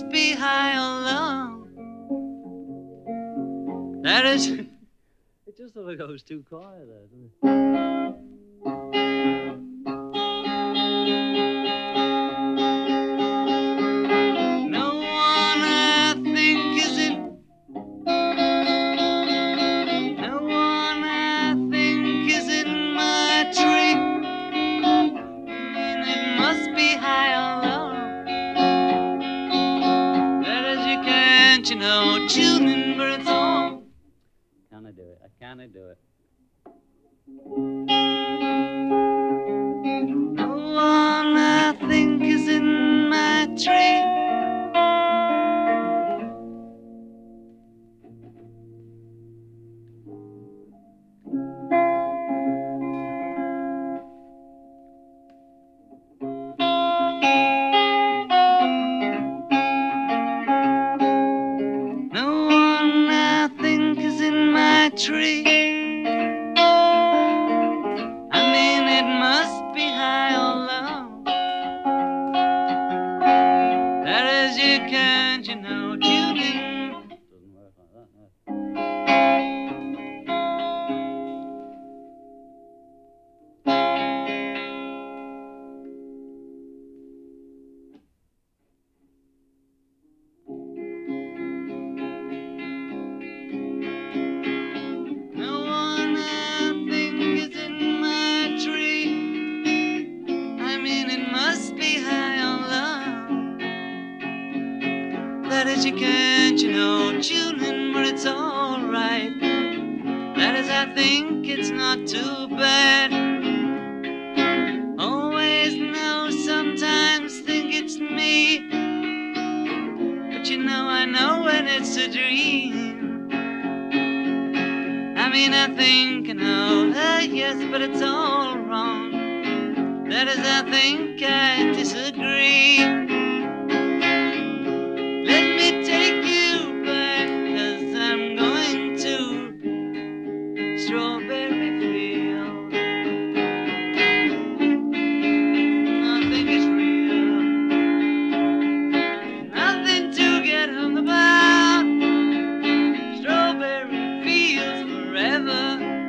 must be high or low. That is... It just sort of goes too quiet there, doesn't it? No one I think is in... No one I think is in my tree. And it must be high or low. That is, you can't, you know, tune in, but it's all. Can I do it? Can I do it? No one I think is in my tree. No one I think is in my tree. I mean, it must be high or low. That is, you can't, you know, tune in. Doesn't work like that, no. No one I think is in my tree. I mean, it must be high or low. That is, you can't, you know, tune in, but it's alright. That is, I think it's not too bad. Always know, sometimes think it's me. But you know, I know when it's a dream. I mean, I think I know, yes, but it's all wrong. That is, I think I disagree. Let me take you back, 'cause I'm going to Strawberry Field. Nothing is real, nothing to get hung about. Strawberry Fields forever.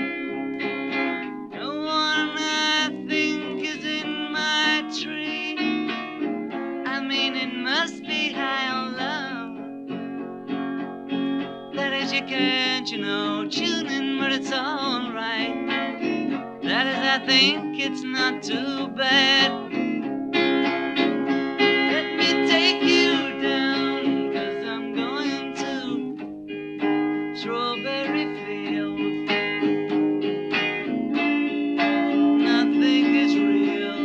No one I think is in my tree. I mean, it must be high or low. That is, you can't, you know, tune in, but it's alright. That is, I think it's not too bad. Let me take you down, 'cause I'm going to Strawberry Fields. Nothing is real,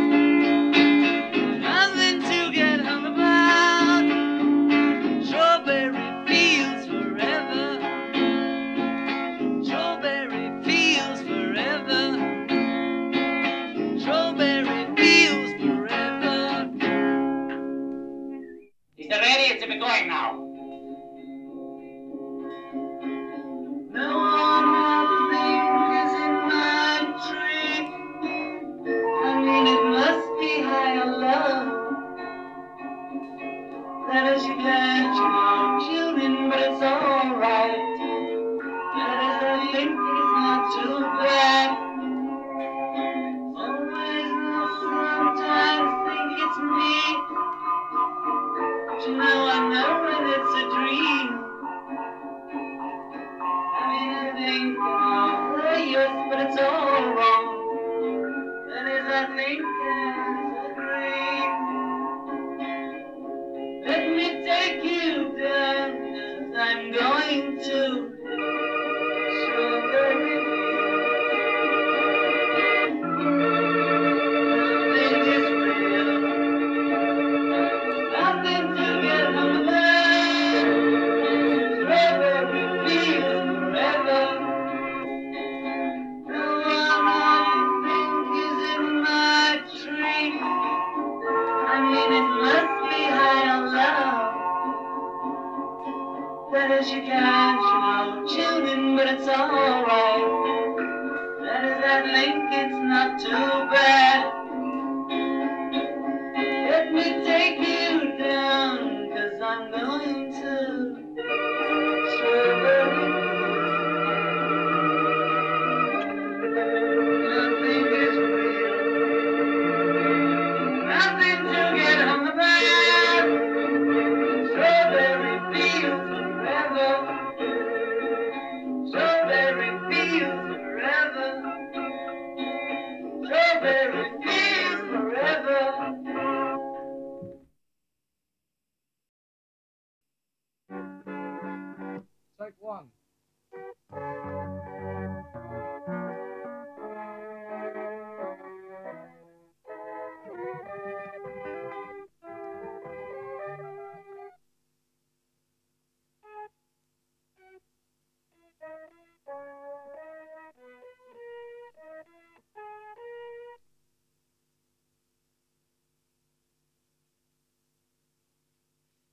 nothing to get hung about. Strawberry Fields forever. Strawberry Fields forever. Strawberry Fields forever. Is that ready? It's going now. No one I think is in my tree. I mean, it must be high or low. That is, you can't, you know, tune in, but it's alright. That is, I think it's not too bad. Always know, sometimes think it's me. But you know, I know when it's a dream. I mean, I think, you know, yes, but it's all wrong. That is, I think it's a dream. Let me take you down, 'cause I'm going to Strawberry Fields. Nothing is real, nothing to get hung about. Strawberry Fields forever. No one I think is in my tree.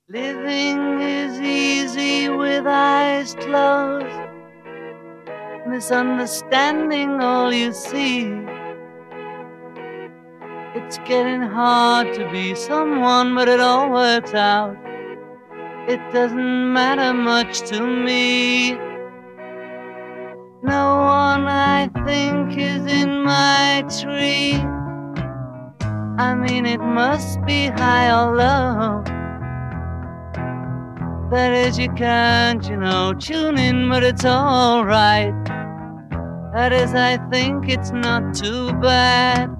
Living is easy with eyes closed, misunderstanding all you see. It's getting hard to be someone, but it all works out. It doesn't matter much to me. No one I think is in my tree. I mean, it must be high or low. That is, you can't, tune in, but it's alright. That is, I think it's not too bad.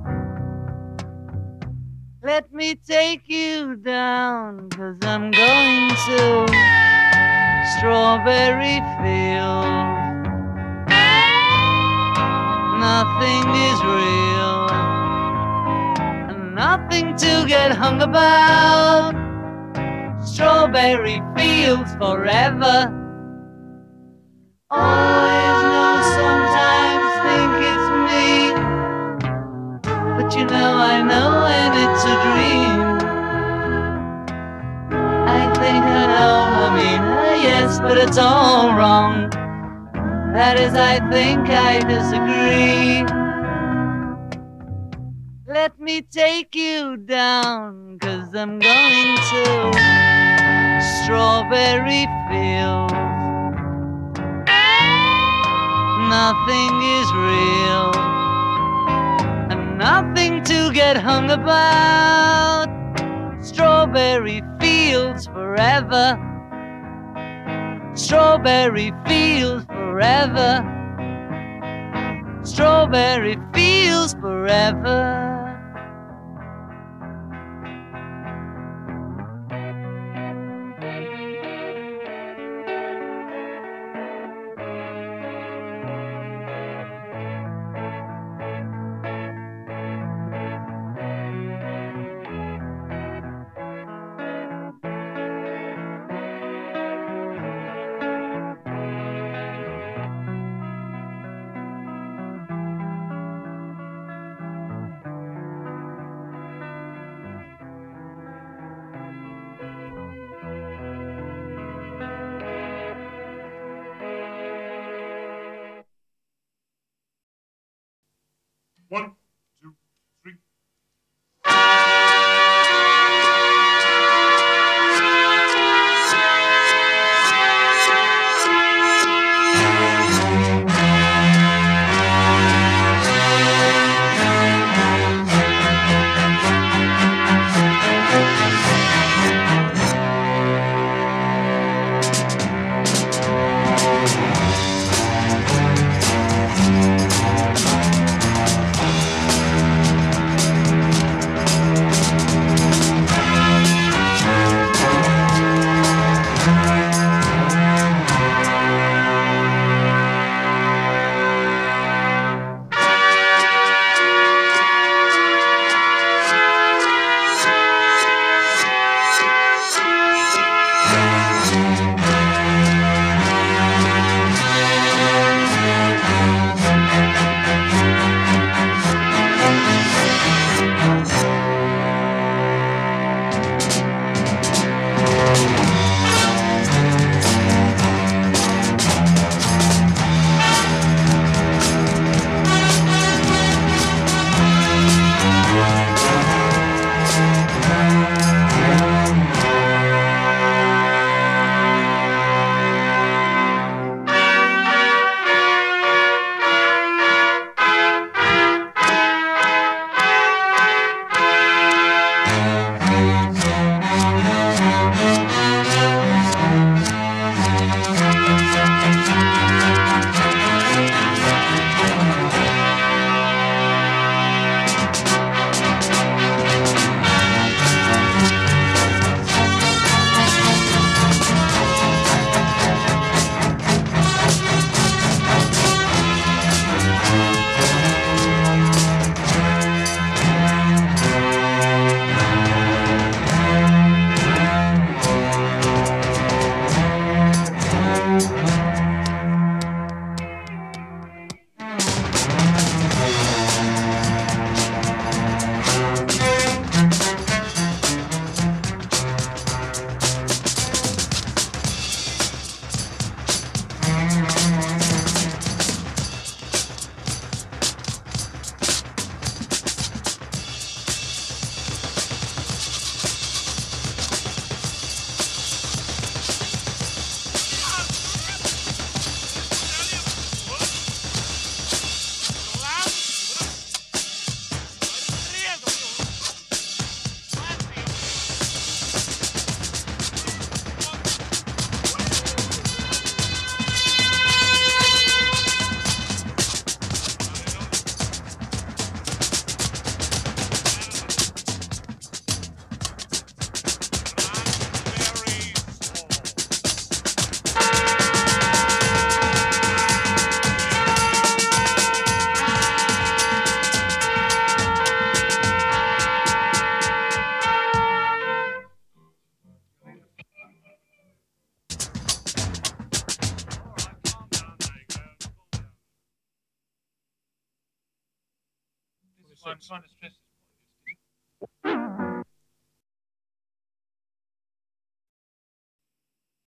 Let me take you down, 'cause I'm going to Strawberry Fields. Nothing is real, and nothing to get hung about. Strawberry Fields forever. Always know, sometimes think it's me, but I know when it's a dream. I think I know, yes, but it's all wrong. That is, I think I disagree. Let me take you down, 'cause I'm going to Strawberry Fields. Nothing is real, and nothing to get hung about. Strawberry Fields forever. Strawberry Fields forever. Strawberry Fields forever. I'm trying to stress